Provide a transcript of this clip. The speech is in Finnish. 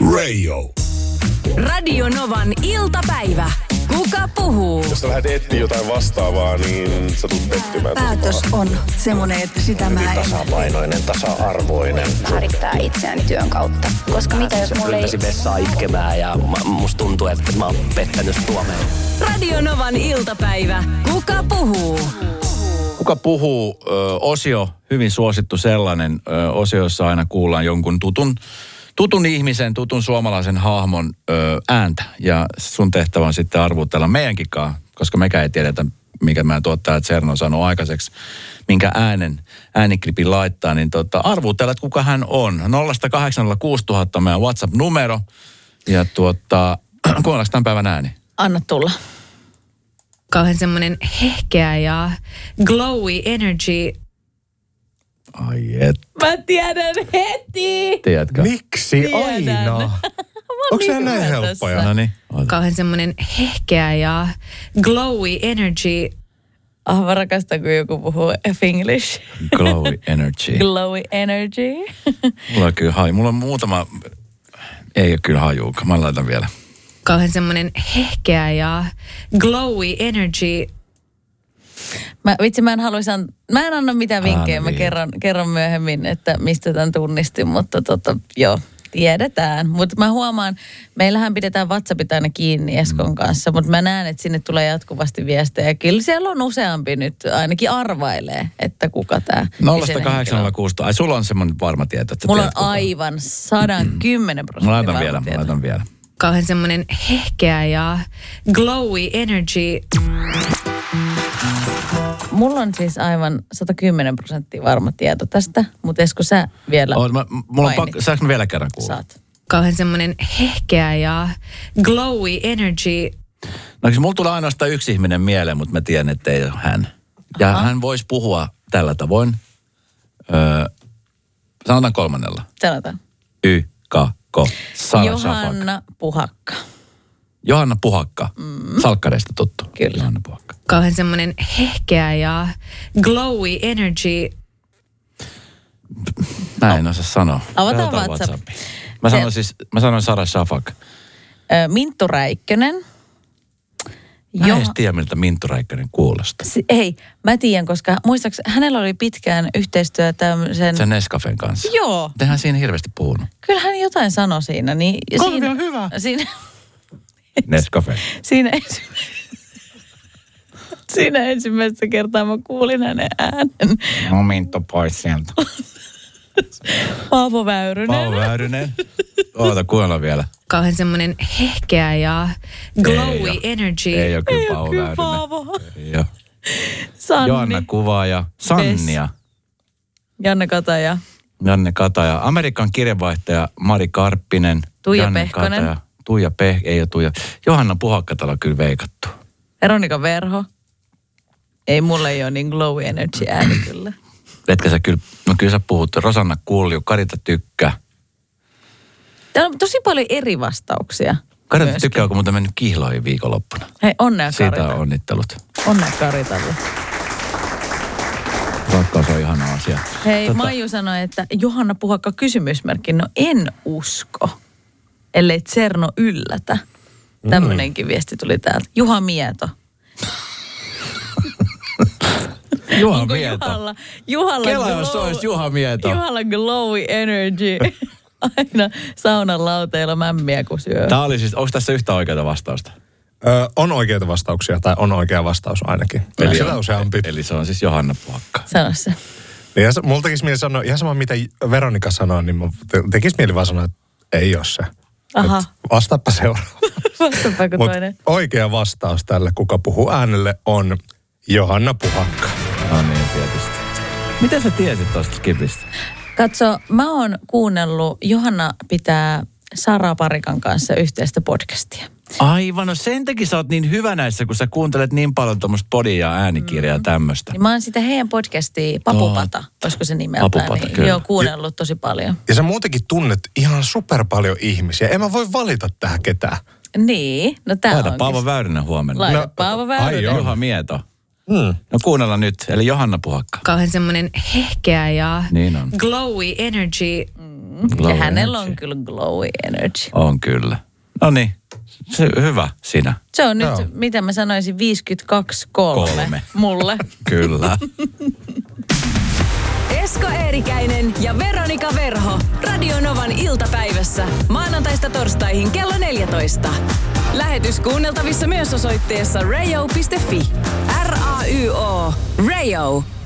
Radio. Radio Novan iltapäivä. Kuka puhuu? Jos sä lähdet etsiä jotain vastaavaa, niin sä tulet pettymään. Päätös on semmoinen, että sitä mä en... Tasapainoinen, tasa-arvoinen. Määrittää itseäni työn kautta. Koska mitä jos mulle ei... Ylläsi vessaa itkemään ja musta tuntuu, että mä oon pettänyt Suomeen. Radio Novan iltapäivä. Kuka puhuu? Kuka puhuu? Osio, hyvin suosittu sellainen osio, jossa aina kuullaan jonkun tutun ihmisen, tutun suomalaisen hahmon ääntä. Ja sun tehtävä on sitten arvutella meidänkin, koska mekään ei tiedetä, mikä meidän tuottaja Zerno on saanut aikaiseksi, minkä ääniklipin laittaa, niin arvutella, että kuka hän on. 0806000 on meidän WhatsApp-numero. Ja kuunnellaan tämän päivän ääni? Anna tulla. Kauhean semmoinen hehkeä ja glowy energy. Ai et. Mä tiedän heti. Tiedätkö? Miksi Tiedän. aina? Onko se näin helppoja? No niin. Kauhean semmoinen hehkeä ja glowy energy. Mä rakastan, kun joku puhuu Finglish. Glowy energy. Glowy energy. Mulla on kyllä haju. Mulla on muutama... Ei ole kyllä hajuuka. Mä laitan vielä. Kauhean semmoinen hehkeä ja glowy energy. Mä en anna mitään vinkkejä. Mä kerron myöhemmin, että mistä tämän tunnistin, mutta joo, tiedetään. Mutta mä huomaan, meillähän pidetään WhatsAppit aina kiinni Eskon kanssa, mutta mä näen, että sinne tulee jatkuvasti viestejä. Kyllä siellä on useampi nyt, ainakin arvailee, että kuka tämä 0806000. Ai sulla on semmoinen varma tieto, että mulla on aivan 110% Mä laitan vielä. Kauhean semmoinen hehkeä ja glowy energy. Mulla on siis aivan 110% varma tieto tästä, mutta Esko sä vielä saanko mä vielä kerran kuulla? Saat. Kauhean semmoinen hehkeä ja glowy energy. No mulla tulee ainoastaan yksi ihminen mieleen, mutta mä tiedän, että ei ole hän. Ja hän voisi puhua tällä tavoin. Sanotaan kolmannella. Sanotaan. Y-K-K. Johanna Puhakka. Johanna Puhakka. Salkkareista tuttu. Kyllä. Johanna Puhakka. Kauhean semmoinen hehkeä ja glowy energy. Mä en osaa sanoa. Avataan WhatsApp. Mä sanoin Sara Shafak. Minttu Räikkönen. Mä en edes tiedä, miltä Minttu Räikkönen kuulostaa. Ei, mä tiedän, koska muistaakseni hänellä oli pitkään yhteistyö tämmöisen... Sen Nescafen kanssa. Joo. Tehän siinä hirveästi puhunut. Kyllä hän jotain sanoi siinä. Niin, Kolmi on hyvä. Nescafe. Siinä ensimmäistä kertaa mä kuulin hänen äänen. No Minttu pois sieltä. Paavo Väyrynen. Oota, kuunnella vielä. Kauhean semmoinen hehkeä ja glowy energy. Ei ole kyllä Paavo Väyrynen. Paavo. Ei ole. Sanni. Joanna Kuvaaja. Sannia. Janne Kataja. Amerikan kirjeenvaihtaja Mari Karppinen. Tuija Pehkonen. Ei ole Tuija. Johanna Puhakka täällä on kyllä veikattu. Veronika Verho. Ei mulla ei ole niin glowy energy ääni kyllä. Etkö sä kyllä, no kyllä sä puhut. Rosanna Kulju, Karita Tykkä. Täällä on tosi paljon eri vastauksia. Karita Tykkä onko muuten mennyt kihloihin viikonloppuna. Hei, onnea Karita. Siitä on onnittelut. Onnea Karitalle. Rakkaus on ihana asia. Hei, Maiju sanoi, että Johanna Puhakka kysymysmerkki. No en usko, ellei Zerno yllätä. Tämmöinenkin viesti tuli täältä. Juha Mieto. Juha Mieto. Juhalla Kela, jos se olisi Juha Mieto. Juhalla glowy energy. Aina saunan lauteilla mämmiä kun syö. Tämä oli siis, onko tässä yhtä oikeaa vastausta? On oikeita vastauksia, tai on oikea vastaus ainakin. Eli sitä useampi. Eli se on siis Johanna Puhakka. Sano se. Ja mulla tekisi mieli sanoa, ihan sama mitä Veronika sanoo, niin tekisi mieli vaan sanoa, että ei ole se. Aha. Vastaappa seuraava. Vastaappa toinen. Oikea vastaus tälle, kuka puhuu äänelle, on Johanna Puhakka. No niin, tietysti. Miten sä tiesit tuosta skipistä? Katso, mä oon kuunnellut, Johanna pitää Sara Parikan kanssa yhteistä podcastia. Aivan, no sen takia sä oot niin hyvä näissä, kun sä kuuntelet niin paljon tuommoista podia ja äänikirjaa ja tämmöistä. Niin mä oon sitä heidän podcastia, Papupata, olisiko se nimeltään, Papupata, niin joo, kuunnellut tosi paljon. Ja sä muutenkin tunnet ihan super paljon ihmisiä. En mä voi valita tähän ketään. Niin, no tää Laita onkin. Paavo Väyrynen huomenna. Laita Paavo Väyrynen. Juha Mieto. No kuunnellaan nyt, eli Johanna Puhakka. Kauhean semmoinen hehkeä ja niin on. glowy energy. Ja hänellä on kyllä glowy energy. On kyllä. No niin, hyvä sinä. Se on nyt, mitä mä sanoisin, 52-3 mulle. Kyllä. Esko Eerikäinen ja Veronika Verho. Radio Novan iltapäivässä. Maanantaista torstaihin kello 14. Lähetys kuunneltavissa myös osoitteessa rayo.fi. RAYO. Rayo.